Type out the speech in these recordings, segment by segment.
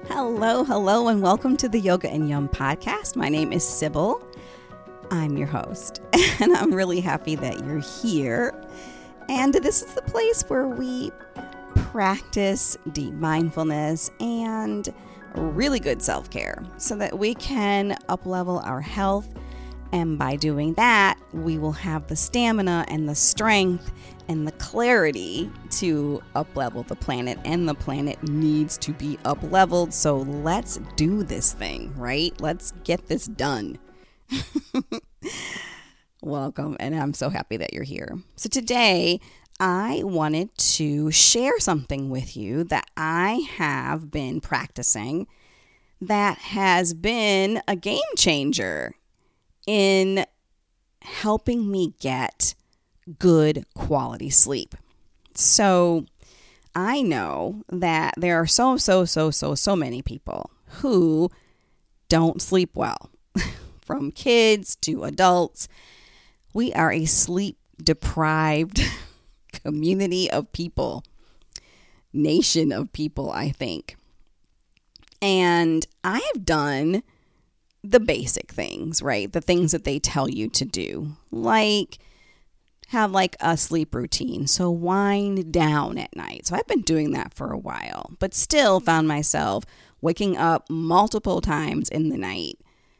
Hello, and welcome to the Yoga and Yum podcast. My name is Sybil. I'm your host, and I'm really happy that you're here. And this is the place where we practice deep mindfulness and really good self-care so that we can up-level our health. And by doing that, we will have the stamina and the strength and the clarity to up-level the planet. And the planet needs to be up-leveled. So let's do this thing, right? Let's get this done. Welcome, and I'm so happy that you're here. So today, I wanted to share something with you that I have been practicing that has been a game changer in helping me get good quality sleep. So I know that there are so many people who don't sleep well, from kids to adults. We are a sleep deprived community of people, nation of people, I think. And I have done the basic things, right? The things that they tell you to do, like have like a sleep routine. So wind down at night. So I've been doing that for a while, but still found myself waking up multiple times in the night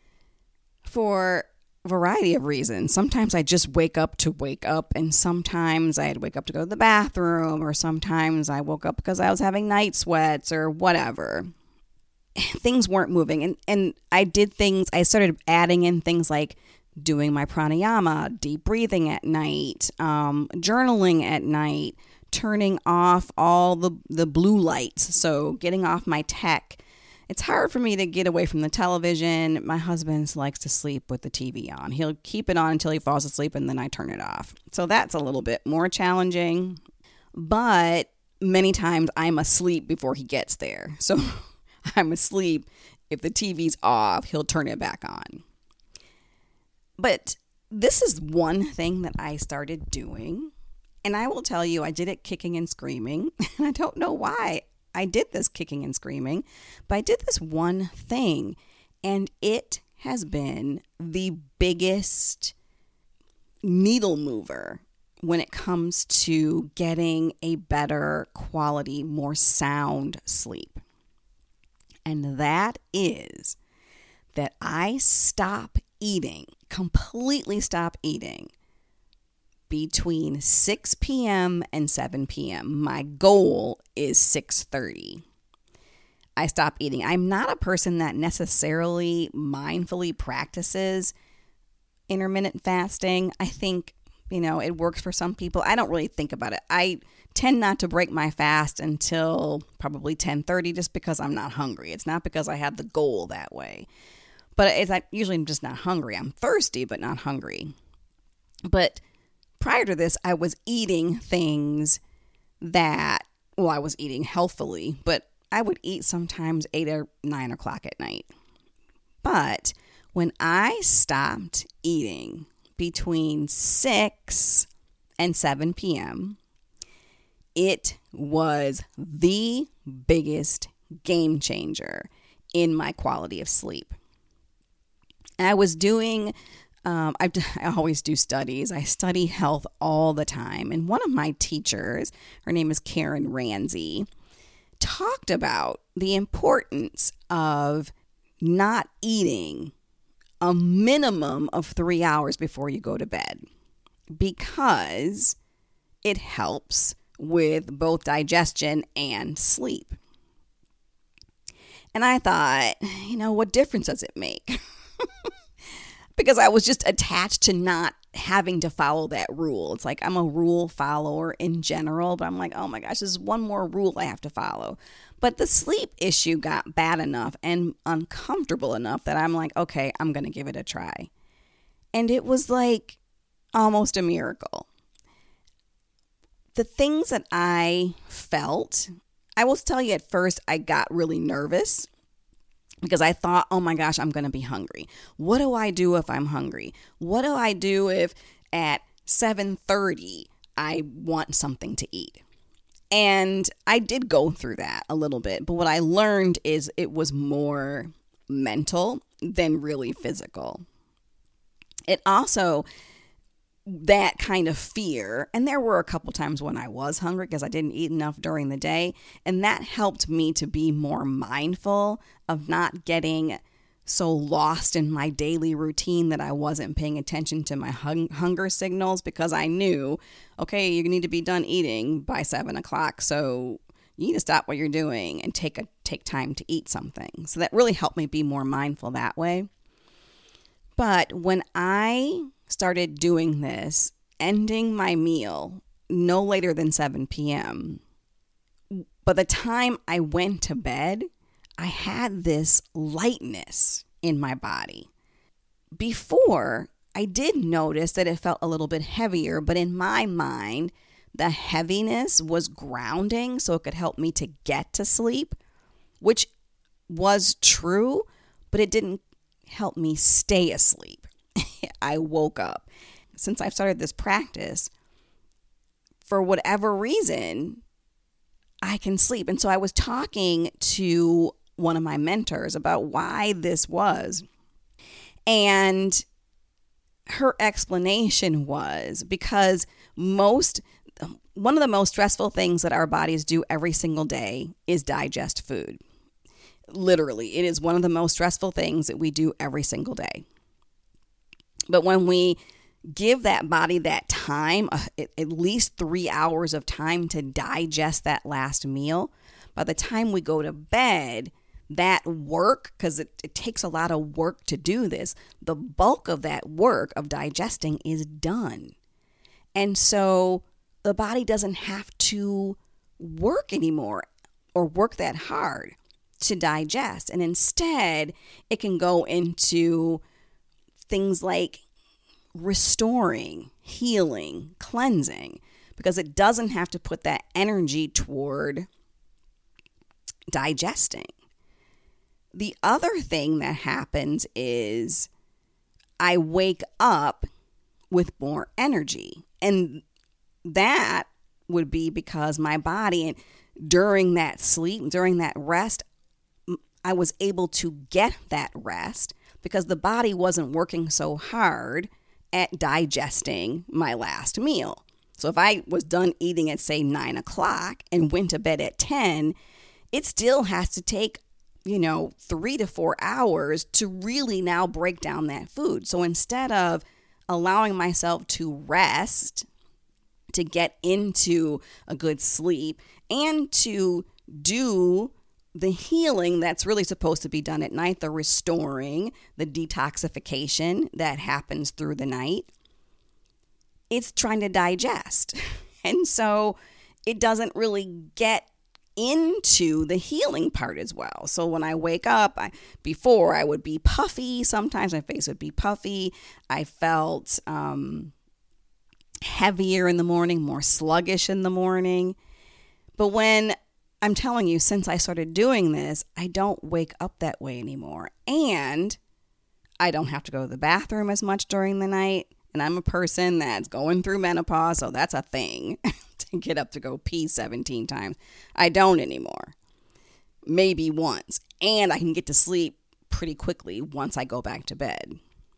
for a variety of reasons. Sometimes I just wake up to wake up, and sometimes I'd wake up to go to the bathroom, or sometimes I woke up because I was having night sweats or whatever. Things weren't moving. And I did things, I started adding in things like doing my pranayama, deep breathing at night, journaling at night, turning off all the blue lights. So getting off my tech. It's hard for me to get away from the television. My husband likes to sleep with the TV on. He'll keep it on until he falls asleep, and then I turn it off. So that's a little bit more challenging. But many times I'm asleep before he gets there. So I'm asleep. If the TV's off, he'll turn it back on. But this is one thing that I started doing. And I will tell you, I did it kicking and screaming. And I don't know why I did this kicking and screaming. But I did this one thing. And it has been the biggest needle mover when it comes to getting a better quality, more sound sleep. And that is that I completely stop eating between 6 p.m. and 7 p.m. My goal is 6:30. I stop eating. I'm not a person that necessarily mindfully practices intermittent fasting. I think, it works for some people. I don't really think about it. I tend not to break my fast until probably 10:30 just because I'm not hungry. It's not because I have the goal that way. But usually I'm just not hungry. I'm thirsty, but not hungry. But prior to this, I was eating things I was eating healthfully, but I would eat sometimes 8 or 9 o'clock at night. But when I stopped eating between 6 and 7 p.m., it was the biggest game changer in my quality of sleep. I was doing, I always do studies. I study health all the time. And one of my teachers, her name is Karen Ramsey, talked about the importance of not eating a minimum of 3 hours before you go to bed, because it helps with both digestion and sleep. And I thought, what difference does it make? Because I was just attached to not having to follow that rule. It's like I'm a rule follower in general, but I'm like, oh my gosh, there's one more rule I have to follow. But the sleep issue got bad enough and uncomfortable enough that I'm like, okay, I'm going to give it a try. And it was like almost a miracle. The things that I felt, I will tell you, at first I got really nervous because I thought, oh my gosh, I'm going to be hungry. What do I do if I'm hungry? What do I do if at 7:30 I want something to eat? And I did go through that a little bit, but what I learned is it was more mental than really physical. It also, that kind of fear, and there were a couple times when I was hungry because I didn't eat enough during the day, and that helped me to be more mindful of not getting so lost in my daily routine that I wasn't paying attention to my hunger signals, because I knew, okay, you need to be done eating by 7 o'clock. So you need to stop what you're doing and take time to eat something. So that really helped me be more mindful that way. But when I started doing this, ending my meal no later than 7 p.m., by the time I went to bed, I had this lightness in my body. Before, I did notice that it felt a little bit heavier, but in my mind, the heaviness was grounding so it could help me to get to sleep, which was true, but it didn't help me stay asleep. I woke up. Since I've started this practice, for whatever reason, I can sleep. And so I was talking to one of my mentors about why this was. And her explanation was because one of the most stressful things that our bodies do every single day is digest food. Literally, it is one of the most stressful things that we do every single day. But when we give that body that time, at least 3 hours of time to digest that last meal, by the time we go to bed, that work, because it takes a lot of work to do this, the bulk of that work of digesting is done. And so the body doesn't have to work anymore or work that hard to digest. And instead, it can go into things like restoring, healing, cleansing, because it doesn't have to put that energy toward digesting. The other thing that happens is I wake up with more energy. And that would be because my body, during that sleep, during that rest, I was able to get that rest because the body wasn't working so hard at digesting my last meal. So if I was done eating at, say, 9 o'clock and went to bed at 10, it still has to take 3 to 4 hours to really now break down that food. So instead of allowing myself to rest, to get into a good sleep, and to do the healing that's really supposed to be done at night, the restoring, the detoxification that happens through the night, it's trying to digest. And so it doesn't really get into the healing part as well. So when I wake up, before I would be puffy. Sometimes my face would be puffy. I felt heavier in the morning, more sluggish in the morning. But when I'm telling you, since I started doing this, I don't wake up that way anymore. And I don't have to go to the bathroom as much during the night. And I'm a person that's going through menopause, so that's a thing. To get up to go pee 17 times. I don't anymore. Maybe once. And I can get to sleep pretty quickly once I go back to bed.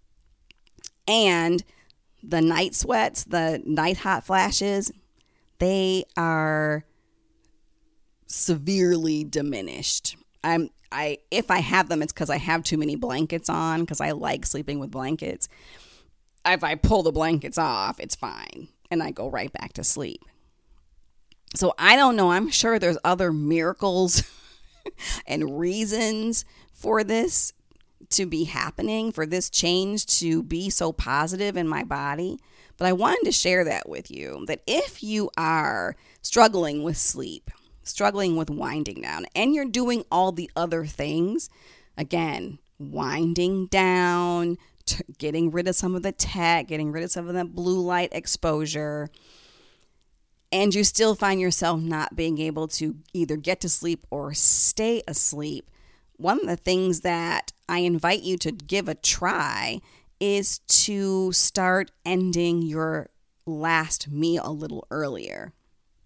And the night sweats, the night hot flashes, they are severely diminished. If I have them, it's because I have too many blankets on, because I like sleeping with blankets. If I pull the blankets off, it's fine. And I go right back to sleep. So I don't know. I'm sure there's other miracles and reasons for this to be happening, for this change to be so positive in my body. But I wanted to share that with you, that if you are struggling with sleep, struggling with winding down, and you're doing all the other things, again, winding down, getting rid of some of the tech, getting rid of some of that blue light exposure, and you still find yourself not being able to either get to sleep or stay asleep, one of the things that I invite you to give a try is to start ending your last meal a little earlier.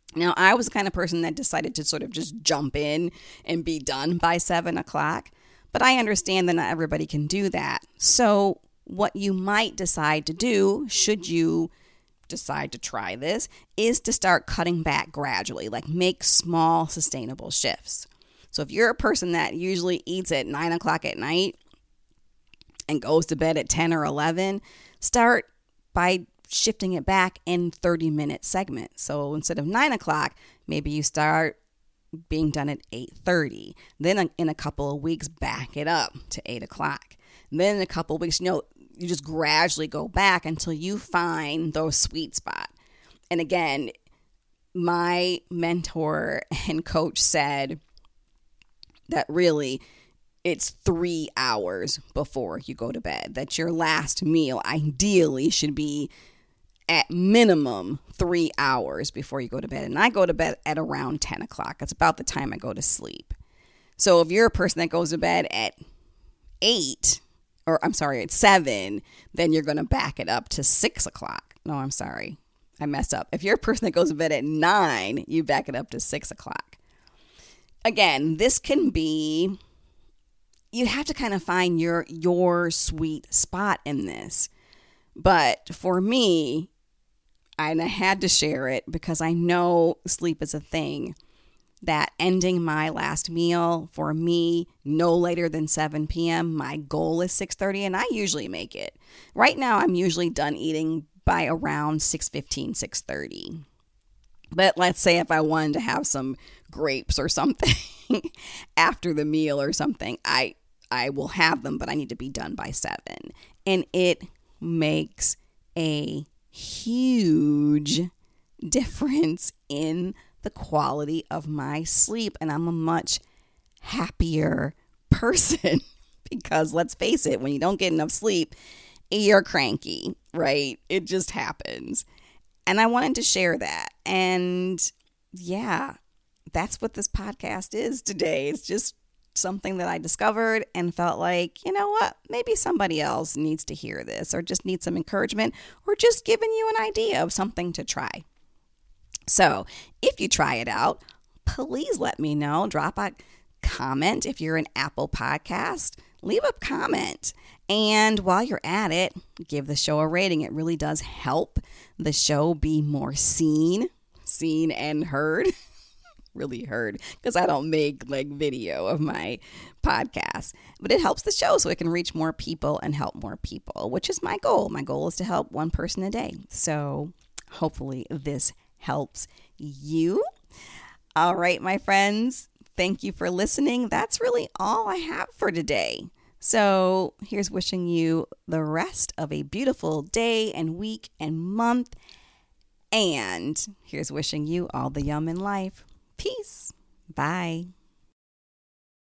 Now, I was the kind of person that decided to sort of just jump in and be done by 7 o'clock, but I understand that not everybody can do that. So what you might decide to do, should you decide to try this, is to start cutting back gradually, like make small sustainable shifts. So if you're a person that usually eats at 9 o'clock at night and goes to bed at 10 or 11, start by shifting it back in 30-minute segments. So instead of 9 o'clock, maybe you start being done at 8:30. Then in a couple of weeks, back it up to 8 o'clock. Then in a couple of weeks, you just gradually go back until you find the sweet spot. And again, my mentor and coach said that really it's 3 hours before you go to bed, that your last meal ideally should be at minimum 3 hours before you go to bed. And I go to bed at around 10 o'clock. That's about the time I go to sleep. So if you're a person that goes to bed at 7, then you're going to back it up to 6 o'clock. No, I'm sorry. I messed up. If you're a person that goes to bed at 9, you back it up to 6 o'clock. Again, this can be, you have to kind of find your sweet spot in this. But for me, and I had to share it because I know sleep is a thing, that ending my last meal for me no later than 7 p.m. My goal is 6:30, and I usually make it. Right now, I'm usually done eating by around 6:15, 6:30. But let's say if I wanted to have some grapes or something after the meal or something, I will have them, but I need to be done by 7. And it makes a huge difference in the quality of my sleep, and I'm a much happier person because let's face it, when you don't get enough sleep, you're cranky, right? It just happens. And I wanted to share that. And yeah, that's what this podcast is today. It's just something that I discovered and felt like, you know what, maybe somebody else needs to hear this or just needs some encouragement or just giving you an idea of something to try. So if you try it out, please let me know. Drop a comment. If you're an Apple Podcast, leave a comment. And while you're at it, give the show a rating. It really does help the show be more seen and heard. Really heard, because I don't make like video of my podcast, but it helps the show so it can reach more people and help more people, which is my goal. My goal is to help one person a day. So hopefully this helps you. All right, my friends, thank you for listening. That's really all I have for today. So here's wishing you the rest of a beautiful day and week and month. And here's wishing you all the yum in life. Peace. Bye.